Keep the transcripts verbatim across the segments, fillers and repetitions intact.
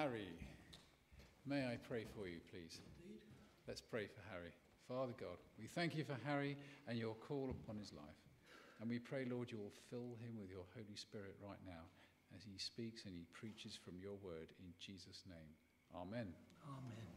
Harry. May I pray for you, please? Indeed. Let's pray for Harry. Father God, we thank you for Harry and your call upon his life. And we pray, Lord, you will fill him with your Holy Spirit right now as he speaks and he preaches from your word in Jesus' name. Amen. Amen.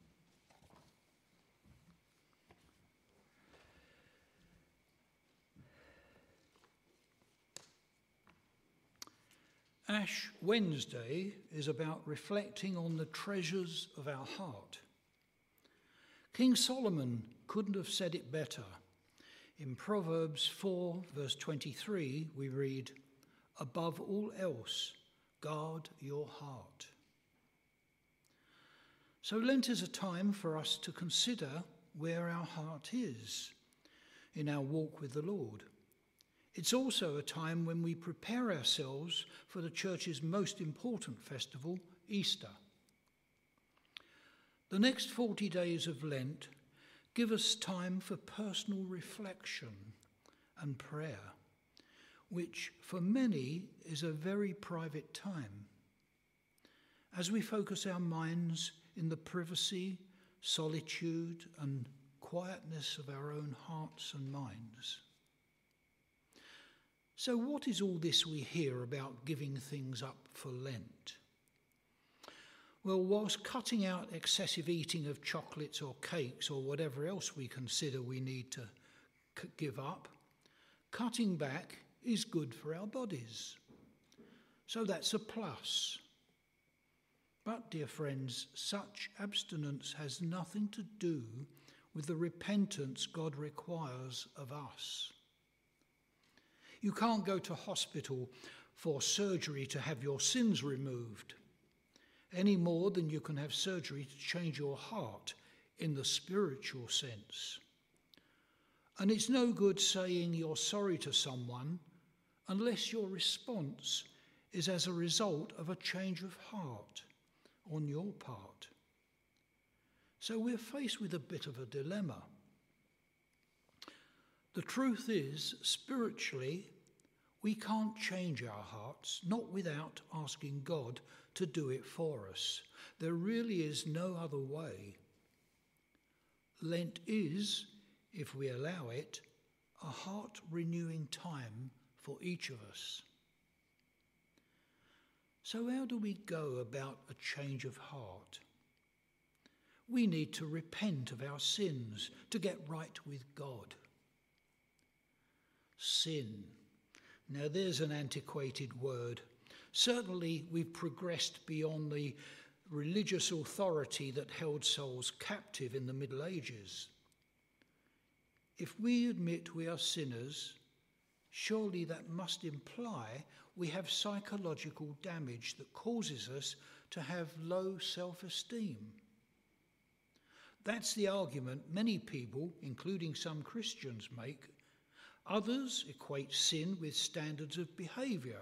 Ash Wednesday is about reflecting on the treasures of our heart. King Solomon couldn't have said it better. In Proverbs four, verse twenty-three, we read, "Above all else, guard your heart." So Lent is a time for us to consider where our heart is in our walk with the Lord. It's also a time when we prepare ourselves for the church's most important festival, Easter. The next forty days of Lent give us time for personal reflection and prayer, which for many is a very private time. As we focus our minds in the privacy, solitude, and quietness of our own hearts and minds. So what is all this we hear about giving things up for Lent? Well, whilst cutting out excessive eating of chocolates or cakes or whatever else we consider we need to c- give up, cutting back is good for our bodies. So that's a plus. But, dear friends, such abstinence has nothing to do with the repentance God requires of us. You can't go to hospital for surgery to have your sins removed, any more than you can have surgery to change your heart in the spiritual sense. And it's no good saying you're sorry to someone unless your response is as a result of a change of heart on your part. So we're faced with a bit of a dilemma. The truth is, spiritually, we can't change our hearts, not without asking God to do it for us. There really is no other way. Lent is, if we allow it, a heart-renewing time for each of us. So how do we go about a change of heart? We need to repent of our sins to get right with God. Sin. Now there's an antiquated word. Certainly we've progressed beyond the religious authority that held souls captive in the Middle Ages. If we admit we are sinners, surely that must imply we have psychological damage that causes us to have low self-esteem. That's the argument many people, including some Christians, make. Others equate sin with standards of behaviour.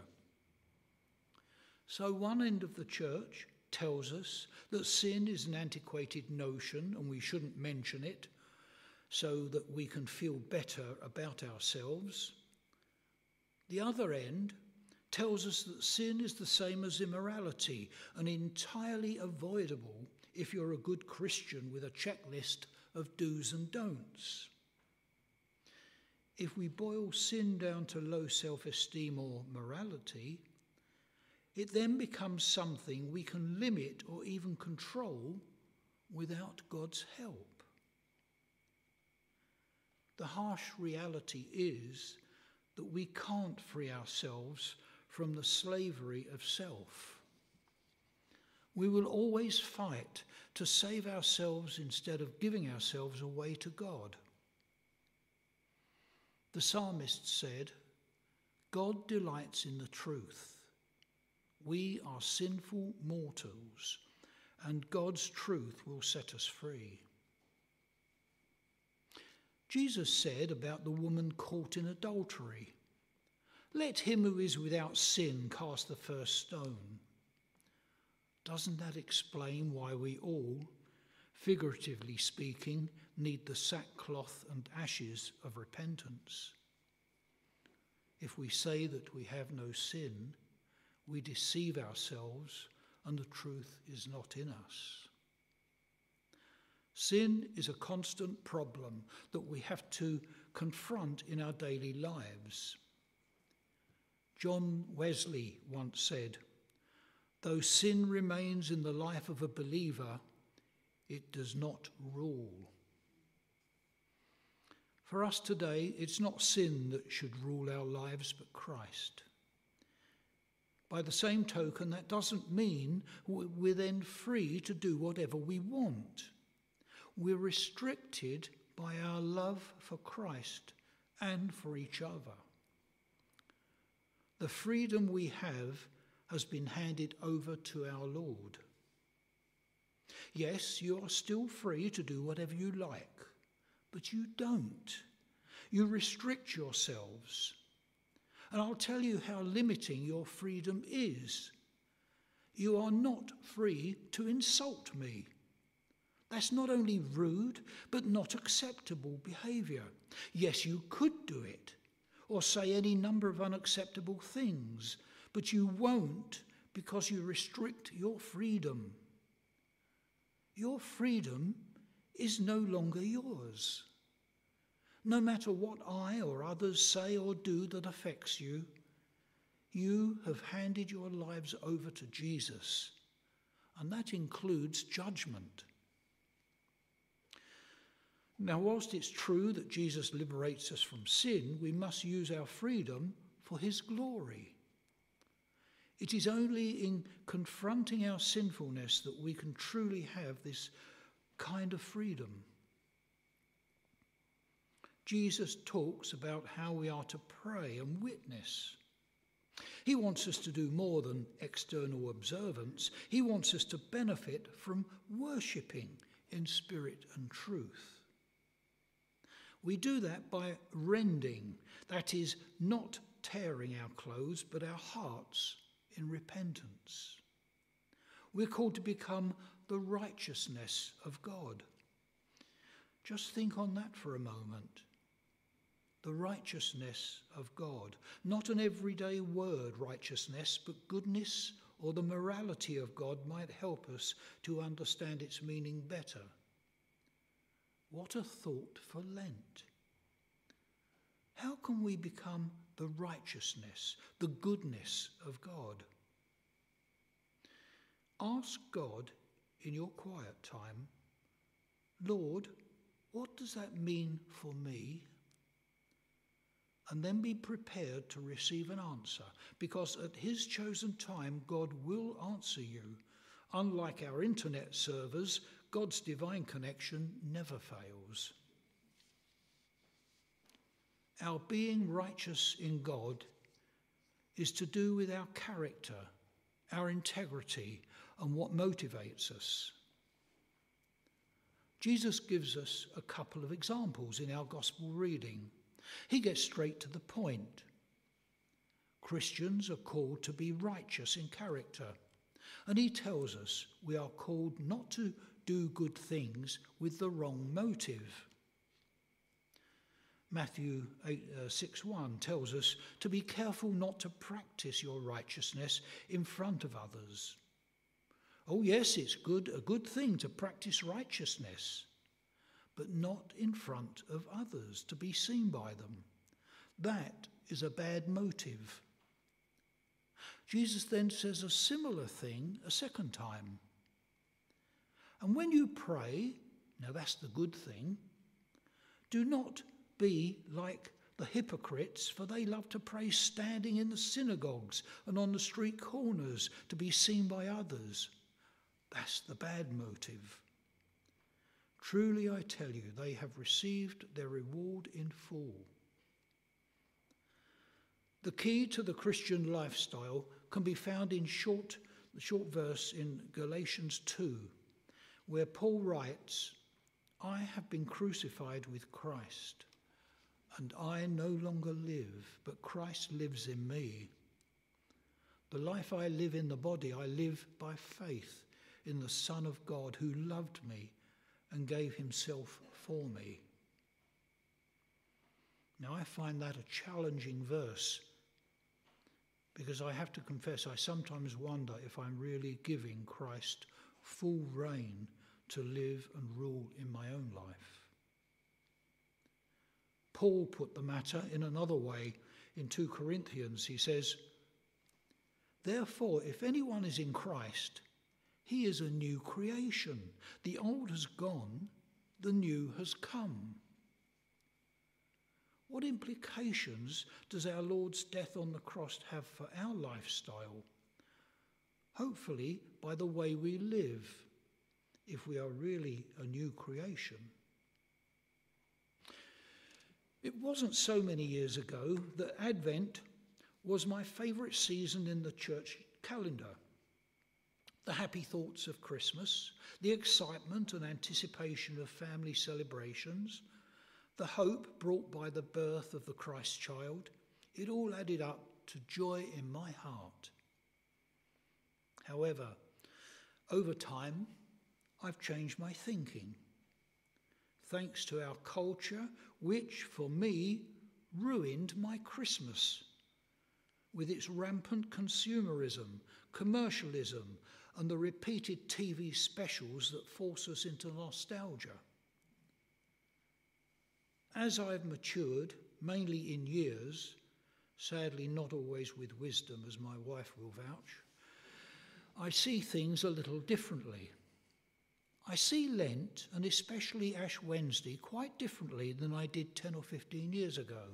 So one end of the church tells us that sin is an antiquated notion and we shouldn't mention it so that we can feel better about ourselves. The other end tells us that sin is the same as immorality and entirely avoidable if you're a good Christian with a checklist of do's and don'ts. If we boil sin down to low self-esteem or morality, it then becomes something we can limit or even control without God's help. The harsh reality is that we can't free ourselves from the slavery of self. We will always fight to save ourselves instead of giving ourselves away to God. The psalmist said, "God delights in the truth. We are sinful mortals, and God's truth will set us free." Jesus said about the woman caught in adultery, "Let him who is without sin cast the first stone." Doesn't that explain why we all, figuratively speaking, need the sackcloth and ashes of repentance? If we say that we have no sin, we deceive ourselves and the truth is not in us. Sin is a constant problem that we have to confront in our daily lives. John Wesley once said, "Though sin remains in the life of a believer, it does not rule." For us today, it's not sin that should rule our lives, but Christ. By the same token, that doesn't mean we're then free to do whatever we want. We're restricted by our love for Christ and for each other. The freedom we have has been handed over to our Lord. Yes, you are still free to do whatever you like, but you don't. You restrict yourselves. And I'll tell you how limiting your freedom is. You are not free to insult me. That's not only rude, but not acceptable behaviour. Yes, you could do it, or say any number of unacceptable things, but you won't because you restrict your freedom. Your freedom is no longer yours. No matter what I or others say or do that affects you, you have handed your lives over to Jesus, and that includes judgment. Now, whilst it's true that Jesus liberates us from sin, we must use our freedom for his glory. It is only in confronting our sinfulness that we can truly have this kind of freedom. Jesus talks about how we are to pray and witness. He wants us to do more than external observance. He wants us to benefit from worshipping in spirit and truth. We do that by rending, that is, not tearing our clothes, but our hearts in repentance. We're called to become the righteousness of God. Just think on that for a moment. The righteousness of God. Not an everyday word, righteousness, but goodness or the morality of God might help us to understand its meaning better. What a thought for Lent. How can we become the righteousness, the goodness of God? Ask God in your quiet time, Lord, what does that mean for me? And then be prepared to receive an answer, because at his chosen time, God will answer you. Unlike our internet servers, God's divine connection never fails. Our being righteous in God is to do with our character, our integrity, and what motivates us. Jesus gives us a couple of examples in our gospel reading. He gets straight to the point. Christians are called to be righteous in character, and he tells us we are called not to do good things with the wrong motive. Matthew six one tells us to be careful not to practice your righteousness in front of others. Oh yes, it's good, a good thing to practice righteousness, but not in front of others, to be seen by them. That is a bad motive. Jesus then says a similar thing a second time. And when you pray, now that's the good thing, do not be like the hypocrites, for they love to pray standing in the synagogues and on the street corners to be seen by others. That's the bad motive. Truly I tell you, they have received their reward in full. The key to the Christian lifestyle can be found in short, the short verse in Galatians two, where Paul writes, I have been crucified with Christ, and I no longer live, but Christ lives in me. The life I live in the body, I live by faith in the Son of God who loved me and gave himself for me. Now I find that a challenging verse. because I have to confess I sometimes wonder if I'm really giving Christ full reign to live and rule in my own life. Paul put the matter in another way in two Corinthians. He says, "Therefore, if anyone is in Christ, he is a new creation. The old has gone, the new has come." What implications does our Lord's death on the cross have for our lifestyle? Hopefully by the way we live, if we are really a new creation. It wasn't so many years ago that Advent was my favourite season in the church calendar. The happy thoughts of Christmas, the excitement and anticipation of family celebrations, the hope brought by the birth of the Christ child, it all added up to joy in my heart. However, over time, I've changed my thinking, thanks to our culture, which, for me, ruined my Christmas with its rampant consumerism, commercialism, and the repeated T V specials that force us into nostalgia. As I've matured, mainly in years, sadly not always with wisdom, as my wife will vouch, I see things a little differently. I see Lent, and especially Ash Wednesday, quite differently than I did ten or fifteen years ago.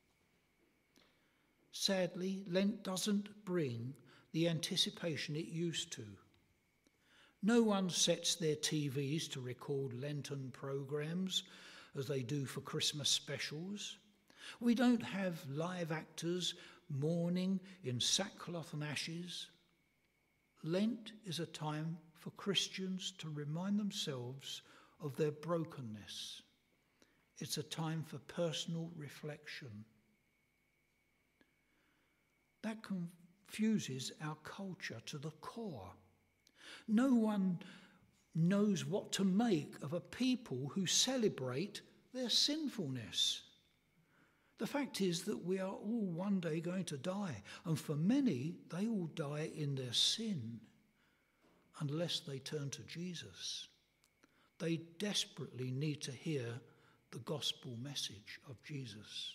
Sadly, Lent doesn't bring the anticipation it used to. No one sets their T Vs to record Lenten programmes as they do for Christmas specials. We don't have live actors mourning in sackcloth and ashes. Lent is a time for Christians to remind themselves of their brokenness. It's a time for personal reflection. That confuses our culture to the core. No one knows what to make of a people who celebrate their sinfulness. The fact is that we are all one day going to die, and for many, they all die in their sin, unless they turn to Jesus. They desperately need to hear the gospel message of Jesus.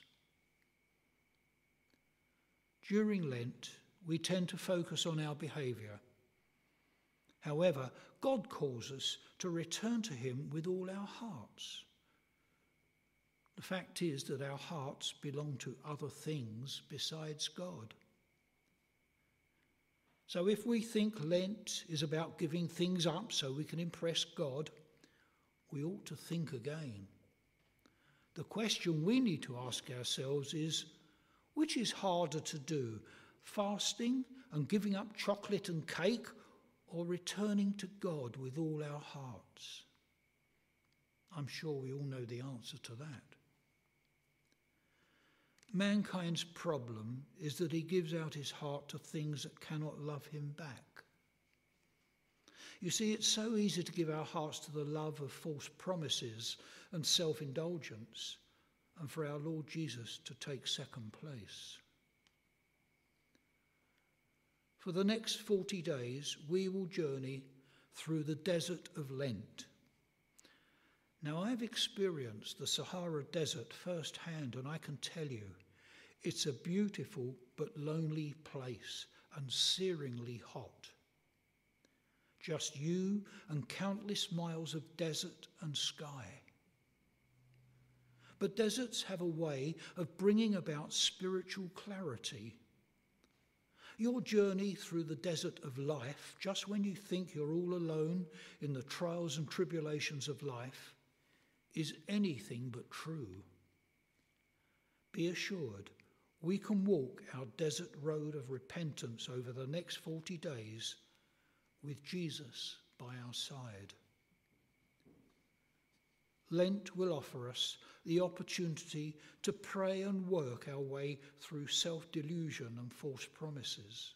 During Lent, we tend to focus on our behaviour. However, God calls us to return to him with all our hearts. The fact is that our hearts belong to other things besides God. So if we think Lent is about giving things up so we can impress God, we ought to think again. The question we need to ask ourselves is, which is harder to do, fasting and giving up chocolate and cake, or returning to God with all our hearts? I'm sure we all know the answer to that. Mankind's problem is that he gives out his heart to things that cannot love him back. You see, it's so easy to give our hearts to the love of false promises and self-indulgence, and for our Lord Jesus to take second place. For the next forty days, we will journey through the desert of Lent. Now, I've experienced the Sahara Desert firsthand, and I can tell you, it's a beautiful but lonely place and searingly hot. Just you and countless miles of desert and sky. But deserts have a way of bringing about spiritual clarity. Your journey through the desert of life, just when you think you're all alone in the trials and tribulations of life, is anything but true. Be assured, we can walk our desert road of repentance over the next forty days with Jesus by our side. Lent will offer us the opportunity to pray and work our way through self-delusion and false promises.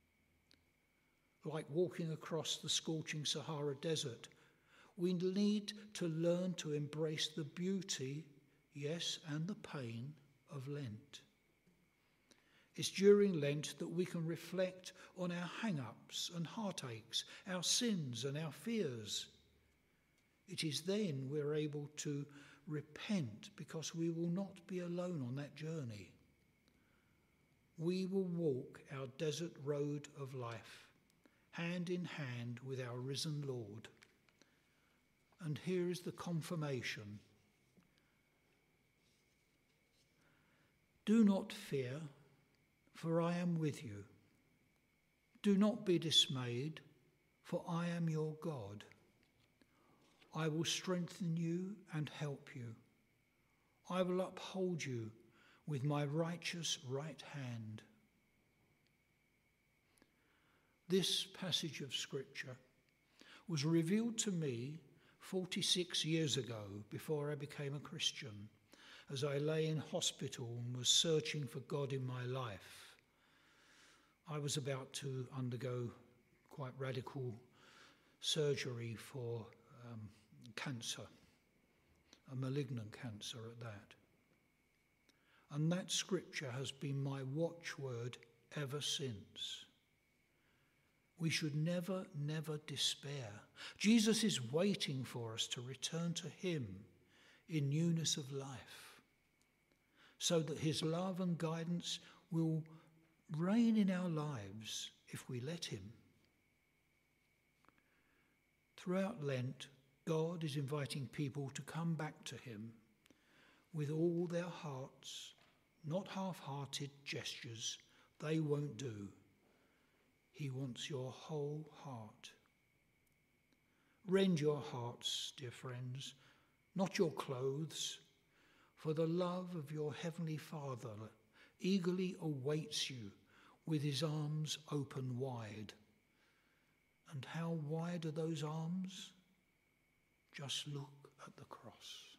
Like walking across the scorching Sahara Desert, we need to learn to embrace the beauty, yes, and the pain of Lent. It's during Lent that we can reflect on our hang-ups and heartaches, our sins and our fears. It is then we're able to repent, because we will not be alone on that journey. We will walk our desert road of life, hand in hand with our risen Lord. And here is the confirmation. Do not fear, for I am with you. Do not be dismayed, for I am your God. I will strengthen you and help you. I will uphold you with my righteous right hand. This passage of Scripture was revealed to me forty-six years ago, before I became a Christian, as I lay in hospital and was searching for God in my life. I was about to undergo quite radical surgery for um, cancer, a malignant cancer at that. And that scripture has been my watchword ever since. We should never, never despair. Jesus is waiting for us to return to him in newness of life, so that his love and guidance will reign in our lives if we let him. Throughout Lent, God is inviting people to come back to him with all their hearts, not half-hearted gestures. They won't do. He wants your whole heart. Rend your hearts, dear friends, not your clothes, for the love of your heavenly Father eagerly awaits you with his arms open wide. And how wide are those arms? Just look at the cross.